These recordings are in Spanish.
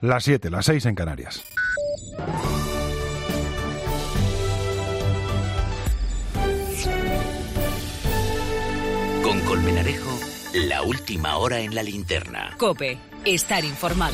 Las 7, las 6 en Canarias. Con Colmenarejo, la última hora en la linterna. COPE, estar informado.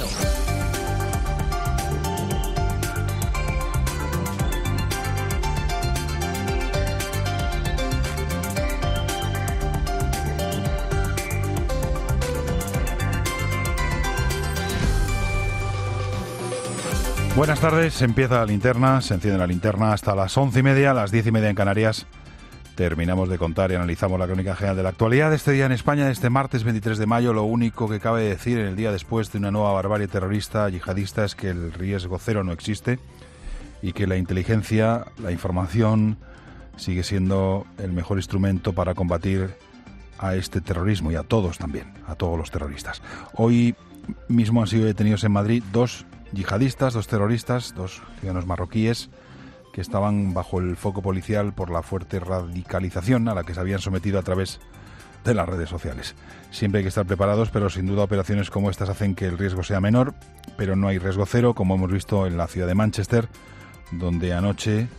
Buenas tardes, empieza la linterna, se enciende la linterna hasta las 11:30, las 10:30 en Canarias. Terminamos de contar y analizamos la crónica general de la actualidad de este día en España, de este martes 23 de mayo. Lo único que cabe decir en el día después de una nueva barbarie terrorista yihadista es que el riesgo cero no existe y que la inteligencia, la información, sigue siendo el mejor instrumento para combatir a este terrorismo y a todos también, a todos los terroristas. Hoy mismo han sido detenidos en Madrid dos yihadistas, dos terroristas, dos ciudadanos marroquíes que estaban bajo el foco policial por la fuerte radicalización a la que se habían sometido a través de las redes sociales. Siempre hay que estar preparados, pero sin duda operaciones como estas hacen que el riesgo sea menor, pero no hay riesgo cero, como hemos visto en la ciudad de Manchester, donde anoche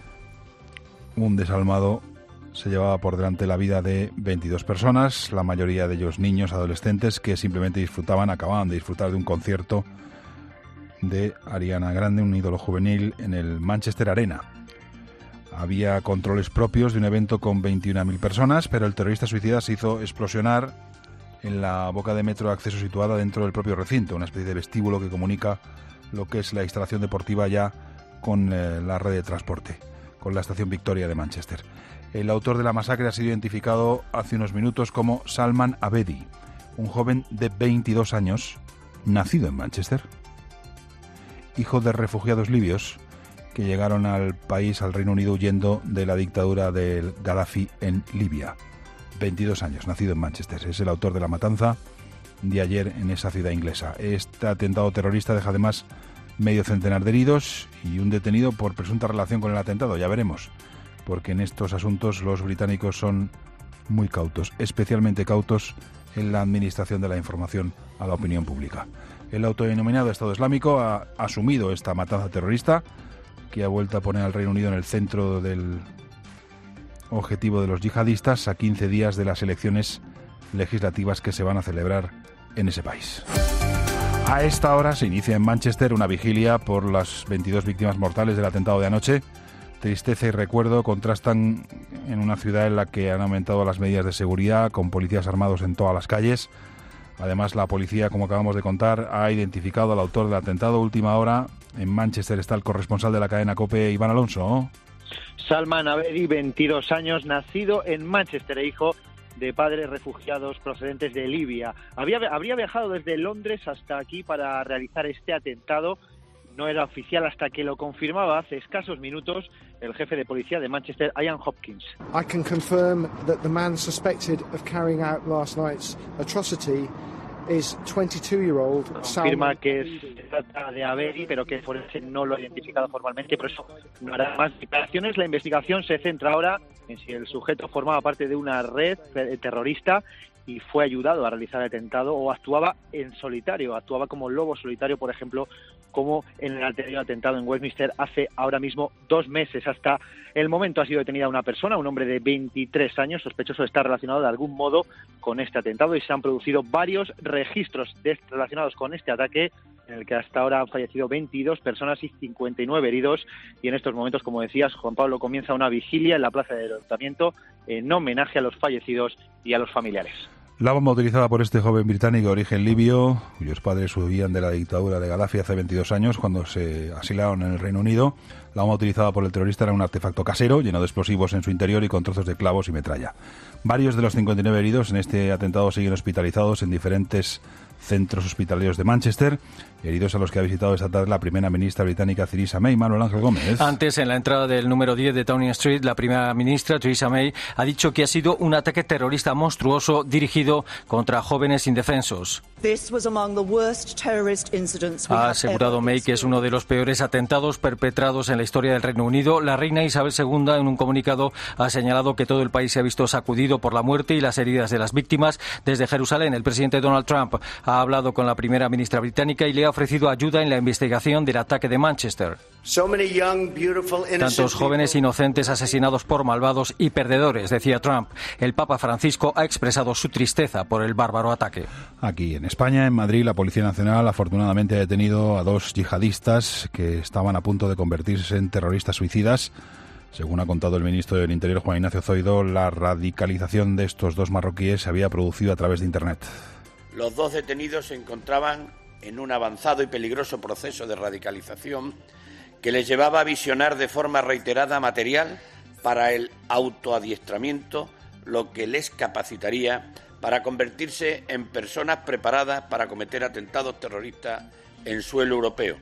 un desalmado se llevaba por delante la vida de 22 personas, la mayoría de ellos niños, adolescentes, que simplemente acababan de disfrutar de un concierto de Ariana Grande, un ídolo juvenil, en el Manchester Arena. Había controles propios de un evento con 21.000 personas, pero el terrorista suicida se hizo explosionar en la boca de metro de acceso situada dentro del propio recinto, una especie de vestíbulo que comunica lo que es la instalación deportiva ya con la red de transporte, con la estación Victoria de Manchester. El autor de la masacre ha sido identificado hace unos minutos como Salman Abedi, un joven de 22 años, nacido en Manchester, hijo de refugiados libios que llegaron al país, al Reino Unido, huyendo de la dictadura del Gaddafi en Libia. 22 años, nacido en Manchester. Es el autor de la matanza de ayer en esa ciudad inglesa. Este atentado terrorista deja además medio centenar de heridos y un detenido por presunta relación con el atentado. Ya veremos, porque en estos asuntos los británicos son muy cautos, especialmente cautos en la administración de la información a la opinión pública. El autodenominado Estado Islámico ha asumido esta matanza terrorista que ha vuelto a poner al Reino Unido en el centro del objetivo de los yihadistas a 15 días de las elecciones legislativas que se van a celebrar en ese país. A esta hora se inicia en Manchester una vigilia por las 22 víctimas mortales del atentado de anoche. Tristeza y recuerdo contrastan en una ciudad en la que han aumentado las medidas de seguridad, con policías armados en todas las calles. Además, la policía, como acabamos de contar, ha identificado al autor del atentado. Última hora, en Manchester está el corresponsal de la cadena COPE, Iván Alonso. Salman Abedi, 22 años, nacido en Manchester e hijo de padres refugiados procedentes de Libia. Habría viajado desde Londres hasta aquí para realizar este atentado. No era oficial hasta que lo confirmaba hace escasos minutos el jefe de policía de Manchester, Ian Hopkins. I can confirm that the man suspected of carrying out last night's atrocity is 22-year-old Confirma que se trata de Abedi, pero que forense no lo ha identificado formalmente, por eso no hará más declaraciones. La investigación se centra ahora en si el sujeto formaba parte de una red terrorista y fue ayudado a realizar el atentado o actuaba en solitario, actuaba como lobo solitario, por ejemplo, como en el anterior atentado en Westminster hace ahora mismo 2 meses. Hasta el momento ha sido detenida una persona, un hombre de 23 años, sospechoso de estar relacionado de algún modo con este atentado, y se han producido varios registros relacionados con este ataque, en el que hasta ahora han fallecido 22 personas y 59 heridos, y en estos momentos, como decías, Juan Pablo, comienza una vigilia en la plaza del Ayuntamiento en homenaje a los fallecidos y a los familiares. La bomba utilizada por este joven británico de origen libio, cuyos padres huían de la dictadura de Gaddafi hace 22 años, cuando se asilaron en el Reino Unido. La bomba utilizada por el terrorista era un artefacto casero, lleno de explosivos en su interior y con trozos de clavos y metralla. Varios de los 59 heridos en este atentado siguen hospitalizados en diferentes centros hospitalarios de Manchester, heridos a los que ha visitado esta tarde la primera ministra británica Theresa May. Manuel Ángel Gómez. Antes, en la entrada del número 10 de Downing Street, la primera ministra Theresa May ha dicho que ha sido un ataque terrorista monstruoso dirigido contra jóvenes indefensos. Ha asegurado May que es uno de los peores atentados perpetrados en la historia del Reino Unido. La reina Isabel II, en un comunicado, ha señalado que todo el país se ha visto sacudido por la muerte y las heridas de las víctimas. Desde Jerusalén, el presidente Donald Trump ha ha hablado con la primera ministra británica y le ha ofrecido ayuda en la investigación del ataque de Manchester. Tantos jóvenes inocentes asesinados por malvados y perdedores, decía Trump. El Papa Francisco ha expresado su tristeza por el bárbaro ataque. Aquí en España, en Madrid, la Policía Nacional afortunadamente ha detenido a 2 yihadistas que estaban a punto de convertirse en terroristas suicidas. Según ha contado el ministro del Interior, Juan Ignacio Zoido, la radicalización de estos 2 marroquíes se había producido a través de Internet. Los 2 detenidos se encontraban en un avanzado y peligroso proceso de radicalización que les llevaba a visionar de forma reiterada material para el autoadiestramiento, lo que les capacitaría para convertirse en personas preparadas para cometer atentados terroristas en suelo europeo.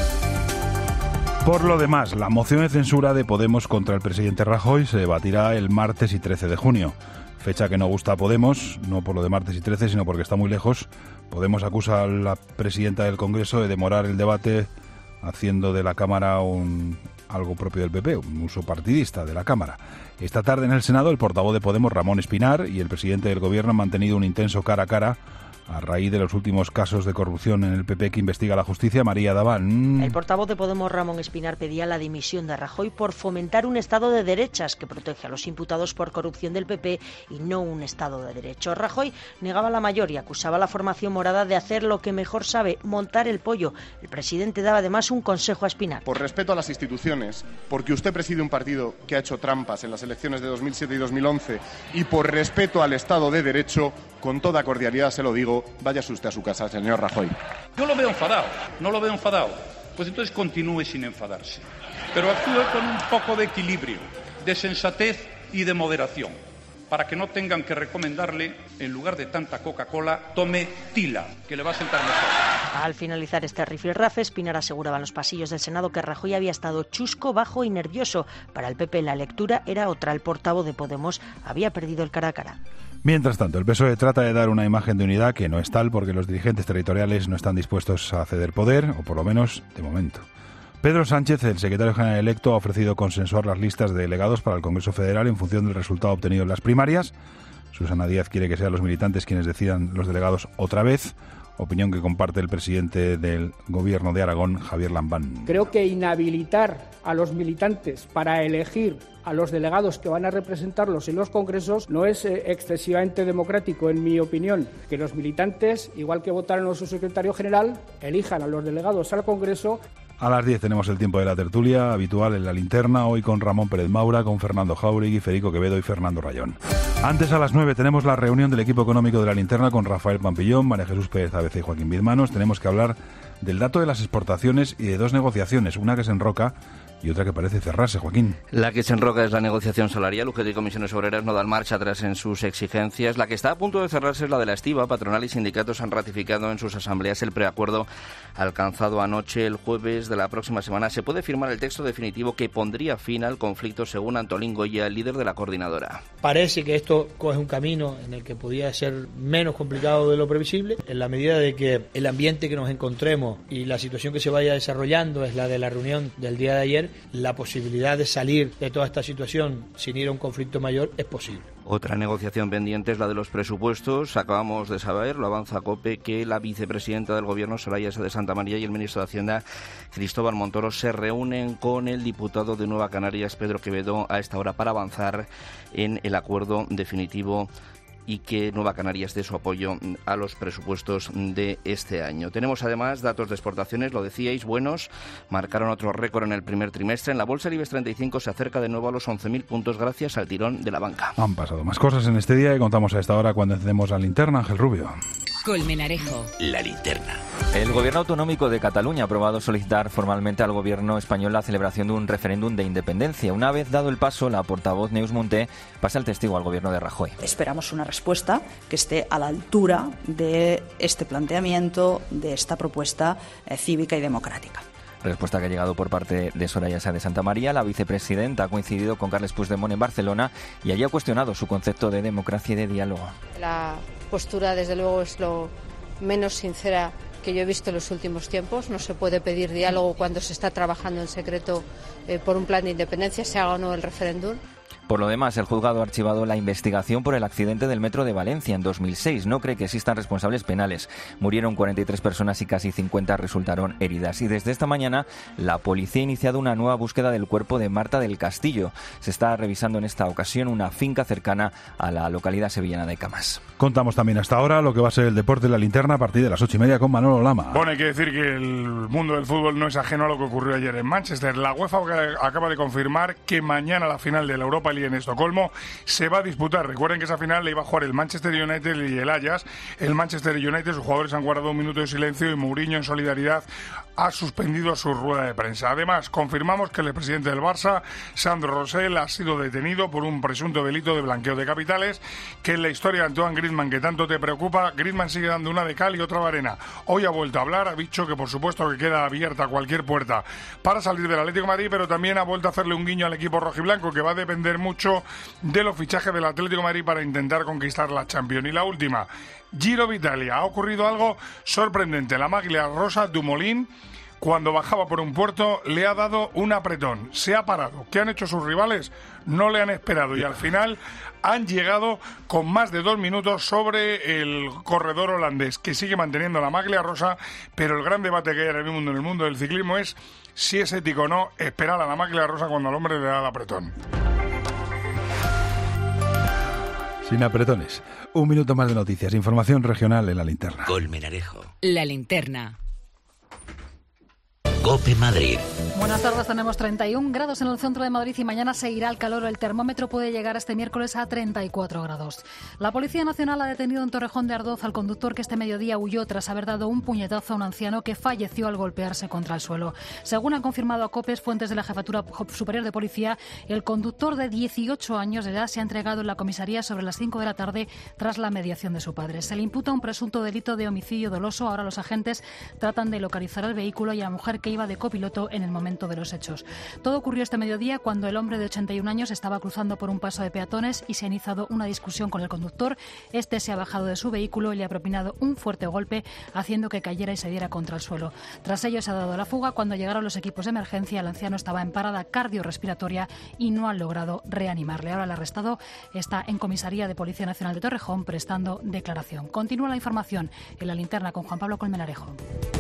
Por lo demás, la moción de censura de Podemos contra el presidente Rajoy se debatirá el martes y 13 de junio. Fecha que no gusta a Podemos, no por lo de martes y 13, sino porque está muy lejos. Podemos acusa a la presidenta del Congreso de demorar el debate haciendo de la Cámara algo propio del PP, un uso partidista de la Cámara. Esta tarde en el Senado, el portavoz de Podemos, Ramón Espinar, y el presidente del Gobierno han mantenido un intenso cara a cara a raíz de los últimos casos de corrupción en el PP que investiga la justicia. María Daván. El portavoz de Podemos, Ramón Espinar, pedía la dimisión de Rajoy por fomentar un Estado de derechas que protege a los imputados por corrupción del PP y no un Estado de derecho. Rajoy negaba la mayor y acusaba a la formación morada de hacer lo que mejor sabe, montar el pollo. El presidente daba además un consejo a Espinar. Por respeto a las instituciones, porque usted preside un partido que ha hecho trampas en las elecciones de 2007 y 2011 y por respeto al Estado de Derecho, con toda cordialidad se lo digo, váyase usted a su casa, señor Rajoy. Yo lo veo enfadado, no lo veo enfadado. Pues entonces continúe sin enfadarse. Pero actúe con un poco de equilibrio, de sensatez y de moderación, para que no tengan que recomendarle, en lugar de tanta Coca-Cola, tome Tila, que le va a sentar mejor. Al finalizar este rifirrafe, Espinar aseguraba en los pasillos del Senado que Rajoy había estado chusco, bajo y nervioso. Para el PP la lectura era otra. El portavoz de Podemos había perdido el cara a cara. Mientras tanto, el PSOE trata de dar una imagen de unidad que no es tal porque los dirigentes territoriales no están dispuestos a ceder poder, o por lo menos de momento. Pedro Sánchez, el secretario general electo, ha ofrecido consensuar las listas de delegados para el Congreso Federal en función del resultado obtenido en las primarias. Susana Díaz quiere que sean los militantes quienes decidan los delegados otra vez, opinión que comparte el presidente del Gobierno de Aragón, Javier Lambán. Creo que inhabilitar a los militantes para elegir a los delegados que van a representarlos en los congresos no es excesivamente democrático, en mi opinión. Que los militantes, igual que votaron a su secretario general, elijan a los delegados al Congreso. A las 10 tenemos el tiempo de la tertulia habitual en La Linterna, hoy con Ramón Pérez Maura, con Fernando Jáuregui, Federico Quevedo y Fernando Rayón. Antes, a las 9, tenemos la reunión del equipo económico de La Linterna con Rafael Pampillón, María Jesús Pérez ABC y Joaquín Bizmanos. Tenemos que hablar del dato de las exportaciones y de 2 negociaciones, una que se enroca y otra que parece cerrarse, Joaquín. La que se enroca es la negociación salarial. UGT y Comisiones Obreras no dan marcha atrás en sus exigencias. La que está a punto de cerrarse es la de la estiba. Patronal y sindicatos han ratificado en sus asambleas el preacuerdo alcanzado anoche. El jueves de la próxima semana se puede firmar el texto definitivo que pondría fin al conflicto, según Antolín Goya, el líder de la coordinadora. Parece que esto coge un camino en el que podría ser menos complicado de lo previsible, en la medida de que el ambiente que nos encontremos y la situación que se vaya desarrollando es la de la reunión del día de ayer. La posibilidad de salir de toda esta situación sin ir a un conflicto mayor es posible. Otra negociación pendiente es la de los presupuestos. Acabamos de saber, lo avanza COPE, que la vicepresidenta del Gobierno, Soraya Sáenz de Santamaría, y el ministro de Hacienda, Cristóbal Montoro, se reúnen con el diputado de Nueva Canarias, Pedro Quevedo, a esta hora para avanzar en el acuerdo definitivo y que Nueva Canarias dé su apoyo a los presupuestos de este año. Tenemos además datos de exportaciones, lo decíais, buenos, marcaron otro récord en el primer trimestre. En la bolsa el IBEX 35 se acerca de nuevo a los 11.000 puntos gracias al tirón de la banca. Han pasado más cosas en este día y contamos a esta hora cuando encendemos La Linterna. Ángel Rubio. Colmenarejo. La Linterna. El Gobierno autonómico de Cataluña ha aprobado solicitar formalmente al Gobierno español la celebración de un referéndum de independencia. Una vez dado el paso, la portavoz Neus Munté pasa el testigo al Gobierno de Rajoy. Esperamos una respuesta que esté a la altura de este planteamiento, de esta propuesta cívica y democrática. Respuesta que ha llegado por parte de Soraya Sáenz de Santamaría. La vicepresidenta ha coincidido con Carles Puigdemont en Barcelona y allí ha cuestionado su concepto de democracia y de diálogo. La postura, desde luego, es lo menos sincera que yo he visto en los últimos tiempos. No se puede pedir diálogo cuando se está trabajando en secreto por un plan de independencia, se haga o no el referéndum. Por lo demás, el juzgado ha archivado la investigación por el accidente del metro de Valencia en 2006. No cree que existan responsables penales. Murieron 43 personas y casi 50 resultaron heridas. Y desde esta mañana, la policía ha iniciado una nueva búsqueda del cuerpo de Marta del Castillo. Se está revisando en esta ocasión una finca cercana a la localidad sevillana de Camas. Contamos también hasta ahora lo que va a ser el deporte de la linterna a partir de las 8:30 con Manolo Lama. Bueno, hay que decir que el mundo del fútbol no es ajeno a lo que ocurrió ayer en Manchester. La UEFA acaba de confirmar que mañana la final de la Europa League en Estocolmo se va a disputar. Recuerden que esa final la iba a jugar el Manchester United y el Ajax. El Manchester United, sus jugadores han guardado un minuto de silencio y Mourinho, en solidaridad, ha suspendido su rueda de prensa. Además, confirmamos que el presidente del Barça, Sandro Rosell, ha sido detenido por un presunto delito de blanqueo de capitales, que en la historia de Antoine Griezmann, que tanto te preocupa, Griezmann sigue dando una de cal y otra de arena. Hoy ha vuelto a hablar, ha dicho que por supuesto que queda abierta cualquier puerta para salir del Atlético de Madrid, pero también ha vuelto a hacerle un guiño al equipo rojiblanco, que va a depender mucho de los fichajes del Atlético de Madrid para intentar conquistar la Champions. Y la última, Giro de Italia. Ha ocurrido algo sorprendente. La maglia rosa Dumoulin, cuando bajaba por un puerto, le ha dado un apretón. Se ha parado. ¿Qué han hecho sus rivales? No le han esperado y al final han llegado con más de 2 minutos sobre el corredor holandés, que sigue manteniendo la maglia rosa, pero el gran debate que hay en el mundo del ciclismo es si es ético o no esperar a la maglia rosa cuando al hombre le da el apretón. Sin apretones. Un minuto más de noticias. Información regional en la linterna. Colmenarejo. La linterna. COPE Madrid. Buenas tardes, tenemos 31 grados en el centro de Madrid y mañana seguirá el calor. El termómetro puede llegar este miércoles a 34 grados. La Policía Nacional ha detenido en Torrejón de Ardoz al conductor que este mediodía huyó tras haber dado un puñetazo a un anciano que falleció al golpearse contra el suelo. Según han confirmado a COPE fuentes de la Jefatura Superior de Policía, el conductor de 18 años de edad se ha entregado en la comisaría sobre las 5 de la tarde tras la mediación de su padre. Se le imputa un presunto delito de homicidio doloso. Ahora los agentes tratan de localizar el vehículo y a la mujer que iba de copiloto en el momento de los hechos. Todo ocurrió este mediodía cuando el hombre de 81 años estaba cruzando por un paso de peatones y se ha iniciado una discusión con el conductor. Este se ha bajado de su vehículo y le ha propinado un fuerte golpe, haciendo que cayera y se diera contra el suelo. Tras ello se ha dado la fuga. Cuando llegaron los equipos de emergencia, el anciano estaba en parada cardiorrespiratoria y no han logrado reanimarle. Ahora el arrestado está en comisaría de Policía Nacional de Torrejón prestando declaración. Continúa la información en la linterna con Juan Pablo Colmenarejo.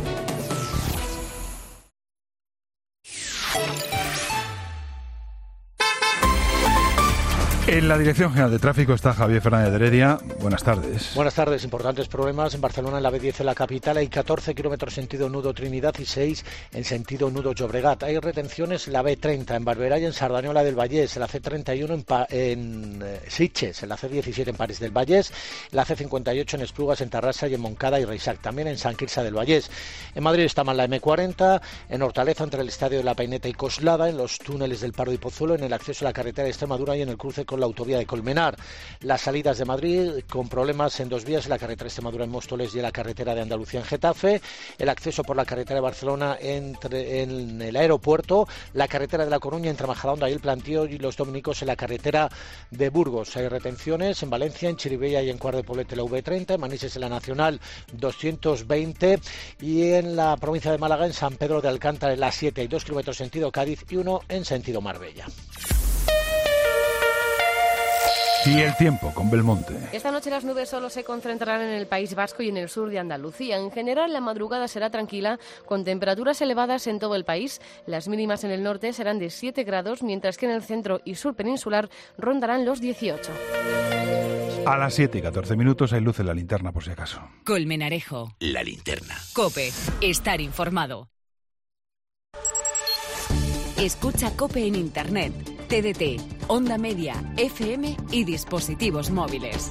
En la Dirección General de Tráfico está Javier Fernández de Heredia. Buenas tardes. Buenas tardes. Importantes problemas en Barcelona, en la B10 en la capital. Hay 14 kilómetros sentido nudo Trinidad y 6 en sentido nudo Llobregat. Hay retenciones en la B30 en Barberà y en Sardañola del Vallès, en la C31 en Sitges, en la C17 en París del Vallès, en la C58 en Esplugas, en Tarrasa y en Moncada y Reixac, también en Sant Quirze del Vallès. En Madrid está mal la M40, en Hortaleza entre el Estadio de la Paineta y Coslada, en los túneles del Pardo y Pozuelo, en el acceso a la carretera de Extremadura y en el cruce con la autovía de Colmenar. Las salidas de Madrid con problemas en 2 vías, en la carretera de Extremadura en Móstoles y en la carretera de Andalucía en Getafe, el acceso por la carretera de Barcelona en el aeropuerto, la carretera de La Coruña entre Majadahonda y el Plantío y los dominicos en la carretera de Burgos. Hay retenciones en Valencia, en Chirivella y en Cuart de Poblet en la V30, en Manises en la Nacional 220 y en la provincia de Málaga en San Pedro de Alcántara en la 7 hay 2 kilómetros sentido Cádiz y 1 en sentido Marbella. Y el tiempo con Belmonte. Esta noche las nubes solo se concentrarán en el País Vasco y en el sur de Andalucía. En general, la madrugada será tranquila, con temperaturas elevadas en todo el país. Las mínimas en el norte serán de 7 grados, mientras que en el centro y sur peninsular rondarán los 18. A las 7:14 hay luz en la linterna, por si acaso. Colmenarejo. La linterna. COPE. Estar informado. Escucha COPE en Internet, TDT, Onda Media, FM y dispositivos móviles.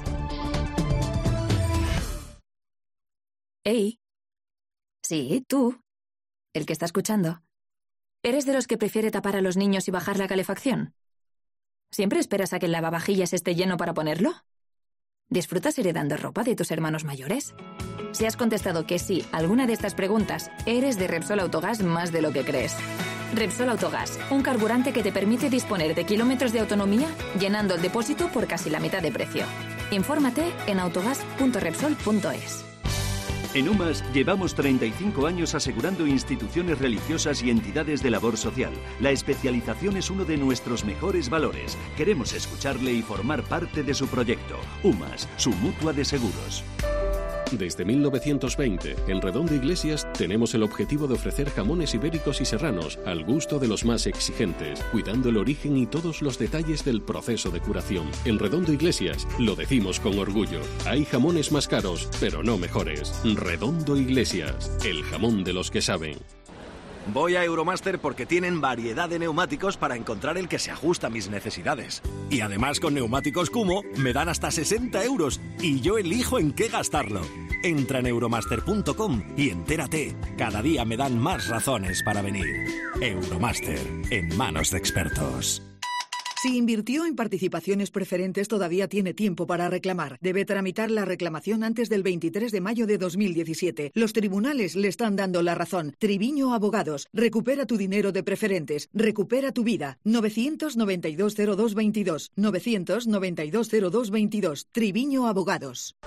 Hey. Sí, tú. El que está escuchando. ¿Eres de los que prefiere tapar a los niños y bajar la calefacción? ¿Siempre esperas a que el lavavajillas esté lleno para ponerlo? ¿Disfrutas heredando ropa de tus hermanos mayores? Si has contestado que sí a alguna de estas preguntas, eres de Repsol Autogás más de lo que crees. Repsol Autogás, un carburante que te permite disponer de kilómetros de autonomía llenando el depósito por casi la mitad de precio. Infórmate en autogás.repsol.es. En UMAS llevamos 35 años asegurando instituciones religiosas y entidades de labor social. La especialización es uno de nuestros mejores valores. Queremos escucharle y formar parte de su proyecto. UMAS, su mutua de seguros. Desde 1920, en Redondo Iglesias tenemos el objetivo de ofrecer jamones ibéricos y serranos al gusto de los más exigentes, cuidando el origen y todos los detalles del proceso de curación. En Redondo Iglesias lo decimos con orgullo. Hay jamones más caros, pero no mejores. Redondo Iglesias, el jamón de los que saben. Voy a Euromaster porque tienen variedad de neumáticos para encontrar el que se ajusta a mis necesidades. Y además con Neumáticos Kummo me dan hasta 60 € y yo elijo en qué gastarlo. Entra en euromaster.com y entérate. Cada día me dan más razones para venir. Euromaster, en manos de expertos. Si invirtió en participaciones preferentes, todavía tiene tiempo para reclamar. Debe tramitar la reclamación antes del 23 de mayo de 2017. Los tribunales le están dando la razón. Triviño Abogados. Recupera tu dinero de preferentes. Recupera tu vida. 992-0222. 992-0222. Triviño Abogados.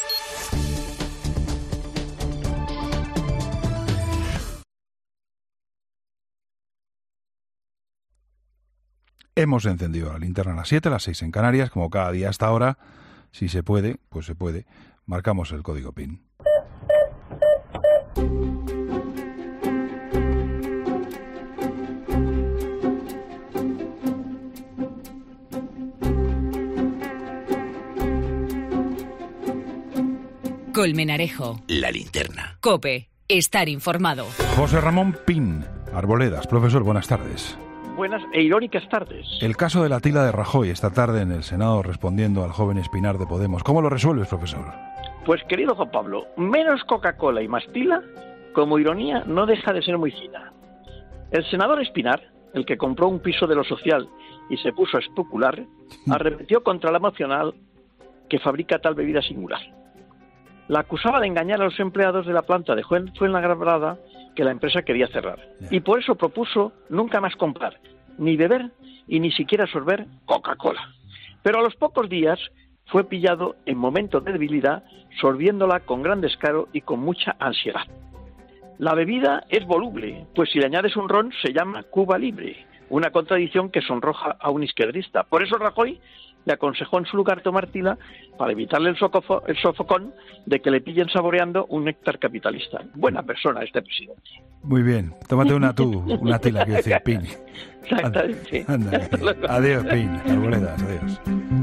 Hemos encendido la linterna a las 7, a las 6 en Canarias, como cada día hasta ahora. Si se puede, pues se puede. Marcamos el código PIN. Colmenarejo. La linterna. COPE. Estar informado. José Ramón Pin, Arboledas. Profesor, buenas tardes. Buenas e irónicas tardes. El caso de la tila de Rajoy esta tarde en el Senado respondiendo al joven Espinar de Podemos. ¿Cómo lo resuelves, profesor? Pues, querido Juan Pablo, menos Coca-Cola y más tila, como ironía, no deja de ser muy fina. El senador Espinar, el que compró un piso de lo social y se puso a especular, arremetió contra la nacional que fabrica tal bebida singular. La acusaba de engañar a los empleados de la planta de Fuenlabrada que la empresa quería cerrar. Y por eso propuso nunca más comprar, ni beber y ni siquiera sorber Coca-Cola. Pero a los pocos días fue pillado en momento de debilidad, sorbiéndola con gran descaro y con mucha ansiedad. La bebida es voluble, pues si le añades un ron se llama Cuba Libre, una contradicción que sonroja a un izquierdista. Por eso Rajoy le aconsejó en su lugar tomar tila para evitarle el sofocón de que le pillen saboreando un néctar capitalista. Buena persona este presidente. Muy bien, tómate una tú, una tila, quiero decir, Pin. Exactamente. Anda. Adiós, Pin, Arboledas, adiós.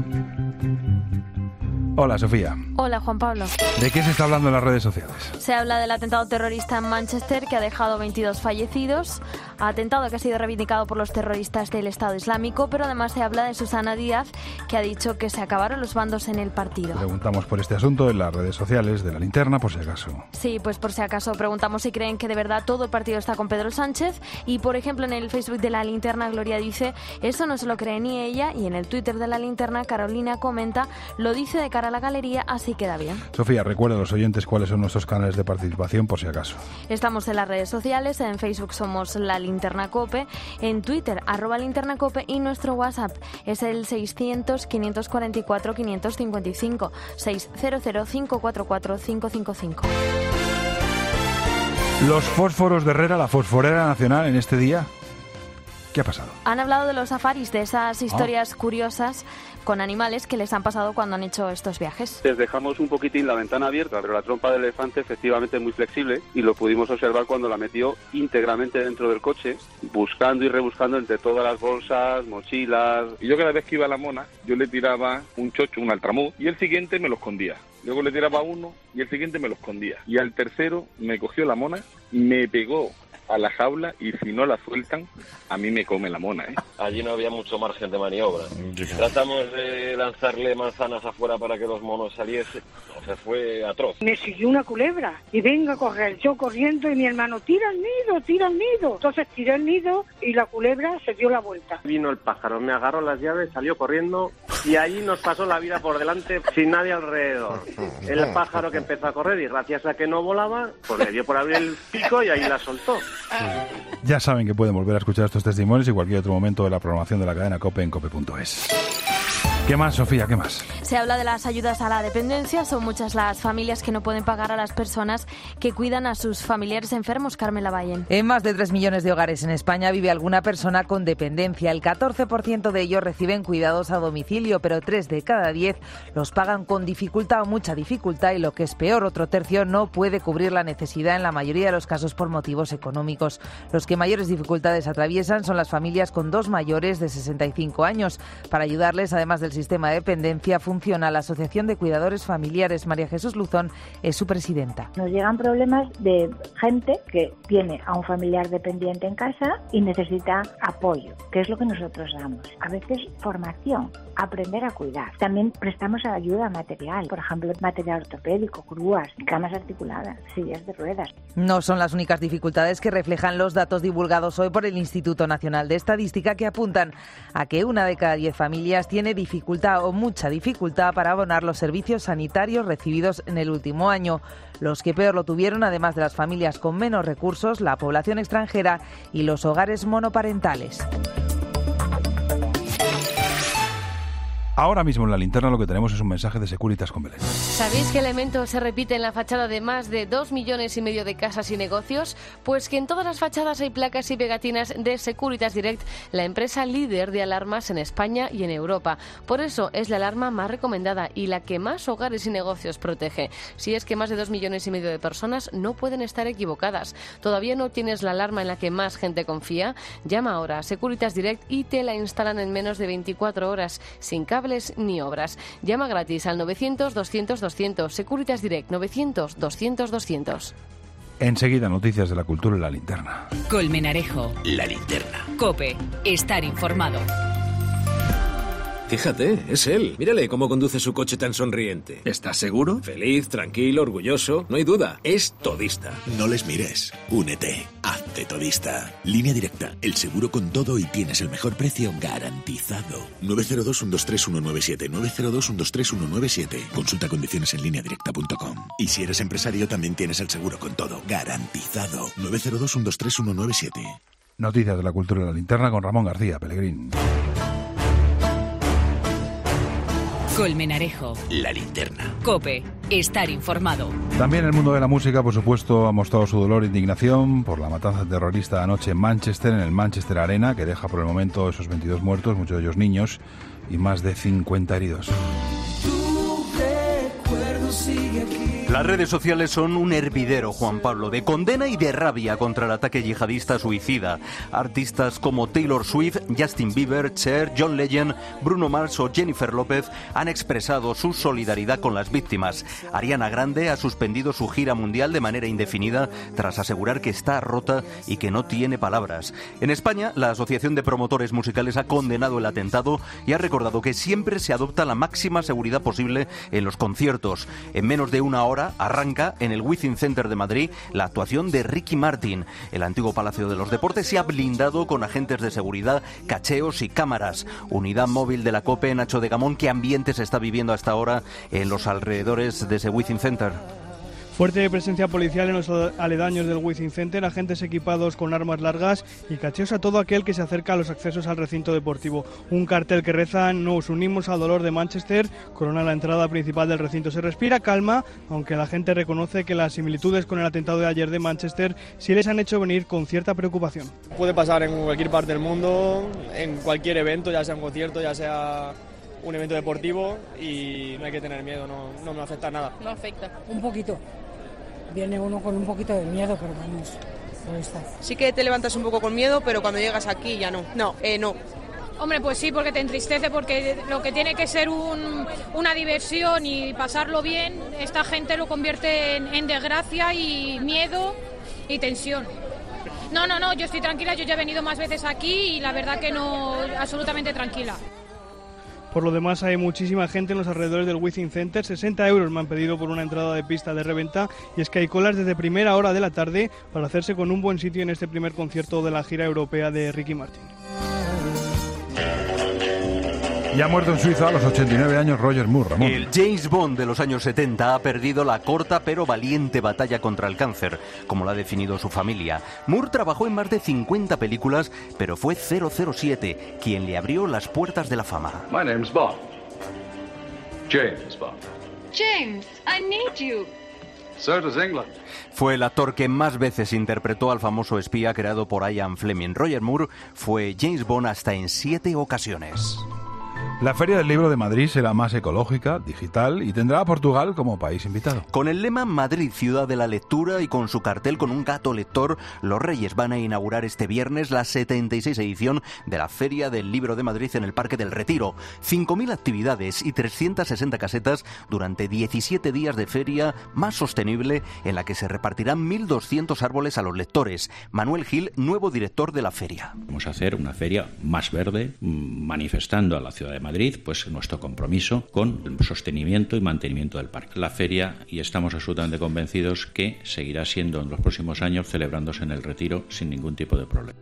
Hola, Sofía. Hola, Juan Pablo. ¿De qué se está hablando en las redes sociales? Se habla del atentado terrorista en Manchester que ha dejado 22 fallecidos. Atentado que ha sido reivindicado por los terroristas del Estado Islámico, pero además se habla de Susana Díaz, que ha dicho que se acabaron los bandos en el partido. Preguntamos por este asunto en las redes sociales de La Linterna, por si acaso. Sí, pues por si acaso preguntamos si creen que de verdad todo el partido está con Pedro Sánchez. Y, por ejemplo, en el Facebook de La Linterna, Gloria dice, eso no se lo cree ni ella. Y en el Twitter de La Linterna, Carolina comenta, lo dice de cara a la galería, así queda bien. Sofía, recuerda a los oyentes cuáles son nuestros canales de participación, por si acaso. Estamos en las redes sociales, en Facebook somos La Linterna COPE, en Twitter @Linterna COPE y nuestro WhatsApp es el 600-544-555, 600-544-555. Los fósforos de Herrera, la fosforera nacional en este día. ¿Qué ha pasado? Han hablado de los safaris, de esas historias curiosas con animales que les han pasado cuando han hecho estos viajes. Les dejamos un poquitín la ventana abierta, pero la trompa del elefante efectivamente es muy flexible y lo pudimos observar cuando la metió íntegramente dentro del coche, buscando y rebuscando entre todas las bolsas, mochilas. Y yo cada vez que iba a la mona, yo le tiraba un chocho, un altramuz, y el siguiente me lo escondía. Luego le tiraba uno y el siguiente me lo escondía. Y al tercero me cogió la mona, me pegó a la jaula y si no la sueltan, a mí me come la mona, ¿eh? Allí no había mucho margen de maniobra. Tratamos de lanzarle manzanas afuera para que los monos saliesen. O sea, fue atroz. Me siguió una culebra y venga a correr, yo corriendo y mi hermano, tira el nido, tira el nido. Entonces tiré el nido y la culebra se dio la vuelta. Vino el pájaro, me agarró las llaves, salió corriendo y ahí nos pasó la vida por delante sin nadie alrededor. El pájaro que empezó a correr y gracias a que no volaba, pues le dio por abrir el pico y ahí la soltó. Ya saben que pueden volver a escuchar estos testimonios y cualquier otro momento de la programación de la cadena COPE en cope.es. ¿Qué más, Sofía? ¿Qué más? Se habla de las ayudas a la dependencia. Son muchas las familias que no pueden pagar a las personas que cuidan a sus familiares enfermos. Carmen Lavallén. En más de 3 millones de hogares en España vive alguna persona con dependencia. El 14% de ellos reciben cuidados a domicilio, pero 3 de cada 10 los pagan con dificultad o mucha dificultad y, lo que es peor, otro tercio no puede cubrir la necesidad, en la mayoría de los casos por motivos económicos. Los que mayores dificultades atraviesan son las familias con 2 mayores de 65 años. Para ayudarles, además del sistema de dependencia, funciona la Asociación de Cuidadores Familiares. María Jesús Luzón es su presidenta. Nos llegan problemas de gente que tiene a un familiar dependiente en casa y necesita apoyo, que es lo que nosotros damos. A veces formación, aprender a cuidar. También prestamos ayuda material, por ejemplo, material ortopédico, grúas, camas articuladas, sillas de ruedas. No son las únicas dificultades que reflejan los datos divulgados hoy por el Instituto Nacional de Estadística, que apuntan a que 1 de cada 10 familias tiene dificultad o mucha dificultad para abonar los servicios sanitarios recibidos en el último año. Los que peor lo tuvieron, además de las familias con menos recursos, la población extranjera y los hogares monoparentales. Ahora mismo en la linterna lo que tenemos es un mensaje de Securitas con Belén. ¿Sabéis qué elemento se repite en la fachada de más de 2,5 millones de casas y negocios? Pues que en todas las fachadas hay placas y pegatinas de Securitas Direct, la empresa líder de alarmas en España y en Europa. Por eso es la alarma más recomendada y la que más hogares y negocios protege. Si es que más de 2,5 millones de personas no pueden estar equivocadas. ¿Todavía no tienes la alarma en la que más gente confía? Llama ahora a Securitas Direct y te la instalan en menos de 24 horas, sin cables ni obras. Llama gratis al 900-200-200. Securitas Direct, 900-200-200. Enseguida, noticias de la cultura en la linterna. Colmenarejo. La linterna. COPE. Estar informado. Fíjate, es él. Mírale cómo conduce su coche tan sonriente. ¿Estás seguro? Feliz, tranquilo, orgulloso. No hay duda, es todista. No les mires. Únete. Hazte todista. Línea Directa. El seguro con todo y tienes el mejor precio garantizado. 902-123-197. 902-123-197. Consulta condiciones en lineadirecta.com. Y si eres empresario, también tienes el seguro con todo garantizado. 902-123-197. Noticias de la cultura en la linterna con Ramón García Pellegrín. Colmenarejo. La linterna. COPE. Estar informado. También el mundo de la música, por supuesto, ha mostrado su dolor e indignación por la matanza terrorista anoche en Manchester, en el Manchester Arena, que deja por el momento esos 22 muertos, muchos de ellos niños, y más de 50 heridos. Las redes sociales son un hervidero, Juan Pablo, de condena y de rabia contra el ataque yihadista suicida. Artistas como Taylor Swift, Justin Bieber, Cher, John Legend, Bruno Mars o Jennifer López han expresado su solidaridad con las víctimas. Ariana Grande ha suspendido su gira mundial de manera indefinida tras asegurar que está rota y que no tiene palabras. En España, la Asociación de Promotores Musicales ha condenado el atentado y ha recordado que siempre se adopta la máxima seguridad posible en los conciertos. En menos de una hora arranca en el Within Center de Madrid la actuación de Ricky Martin. El antiguo Palacio de los Deportes se ha blindado con agentes de seguridad, cacheos y cámaras. Unidad móvil de la COPE, Nacho de Gamón, ¿qué ambiente se está viviendo hasta ahora en los alrededores de ese Within Center? Fuerte presencia policial en los aledaños del Within Center, agentes equipados con armas largas y cacheos a todo aquel que se acerca a los accesos al recinto deportivo. Un cartel que reza: nos unimos al dolor de Manchester, corona la entrada principal del recinto. Se respira calma, aunque la gente reconoce que las similitudes con el atentado de ayer de Manchester sí les han hecho venir con cierta preocupación. Puede pasar en cualquier parte del mundo, en cualquier evento, ya sea un concierto, ya sea un evento deportivo, y no hay que tener miedo, no me afecta nada. No afecta. Un poquito. Viene uno con un poquito de miedo, pero vamos, sí que te levantas un poco con miedo, pero cuando llegas aquí ya no. No. Hombre, pues sí, porque te entristece, porque lo que tiene que ser una diversión y pasarlo bien, esta gente lo convierte en desgracia y miedo y tensión. No, yo estoy tranquila, yo ya he venido más veces aquí y la verdad que no, absolutamente tranquila. Por lo demás, hay muchísima gente en los alrededores del Within Center. 60 euros me han pedido por una entrada de pista de reventa, y es que hay colas desde primera hora de la tarde para hacerse con un buen sitio en este primer concierto de la gira europea de Ricky Martin. Ya ha muerto en Suiza a los 89 años Roger Moore, Ramón. El James Bond de los años 70 ha perdido la corta pero valiente batalla contra el cáncer, como lo ha definido su familia. Moore trabajó en más de 50 películas, pero fue 007 quien le abrió las puertas de la fama. My name's Bond. James Bond. James, I need you. So does England. Fue el actor que más veces interpretó al famoso espía creado por Ian Fleming. Roger Moore fue James Bond hasta en 7 ocasiones. La Feria del Libro de Madrid será más ecológica, digital y tendrá a Portugal como país invitado. Con el lema Madrid, ciudad de la lectura y con su cartel con un gato lector, los Reyes van a inaugurar este viernes la 76 edición de la Feria del Libro de Madrid en el Parque del Retiro. 5.000 actividades y 360 casetas durante 17 días de feria más sostenible en la que se repartirán 1.200 árboles a los lectores. Manuel Gil, nuevo director de la feria. Vamos a hacer una feria más verde, manifestando a la ciudad de Madrid pues nuestro compromiso con el sostenimiento y mantenimiento del parque. La feria, y estamos absolutamente convencidos que seguirá siendo en los próximos años celebrándose en el Retiro sin ningún tipo de problema.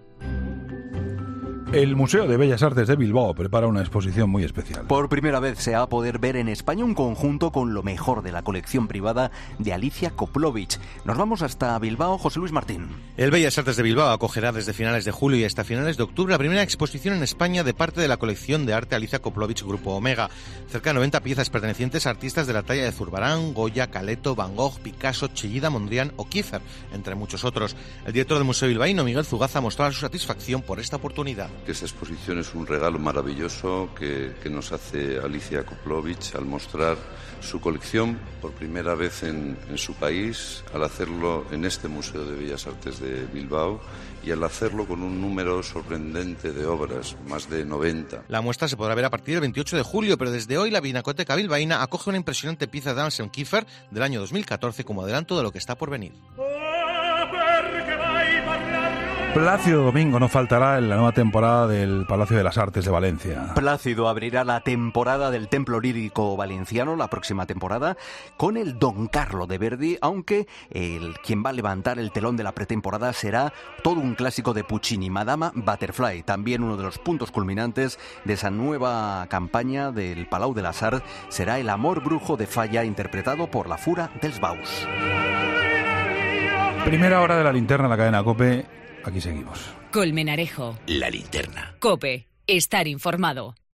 El Museo de Bellas Artes de Bilbao prepara una exposición muy especial. Por primera vez se va a poder ver en España un conjunto con lo mejor de la colección privada de Alicia Koplovich. Nos vamos hasta Bilbao, José Luis Martín. El Bellas Artes de Bilbao acogerá desde finales de julio y hasta finales de octubre la primera exposición en España de parte de la colección de arte Alicia Koplovich Grupo Omega. Cerca de 90 piezas pertenecientes a artistas de la talla de Zurbarán, Goya, Caleto, Van Gogh, Picasso, Chillida, Mondrian o Kiefer, entre muchos otros. El director del Museo bilbaíno, Miguel Zugaza, mostraba su satisfacción por esta oportunidad. Esta exposición es un regalo maravilloso que nos hace Alicia Koplovich al mostrar su colección por primera vez en su país, al hacerlo en este Museo de Bellas Artes de Bilbao y al hacerlo con un número sorprendente de obras, más de 90. La muestra se podrá ver a partir del 28 de julio, pero desde hoy la Pinacoteca Bilbaína acoge una impresionante pieza de Anselm Kiefer del año 2014 como adelanto de lo que está por venir. Plácido Domingo no faltará en la nueva temporada del Palacio de las Artes de Valencia. Plácido abrirá la temporada del Templo Lírico Valenciano, la próxima temporada, con el Don Carlo de Verdi, aunque quien va a levantar el telón de la pretemporada será todo un clásico de Puccini, Madama Butterfly, también uno de los puntos culminantes de esa nueva campaña del Palau de las Arts será El amor brujo de Falla, interpretado por la Fura dels Baus. Primera hora de la linterna, la cadena COPE. Aquí seguimos. Colmenarejo. La linterna. COPE. Estar informado.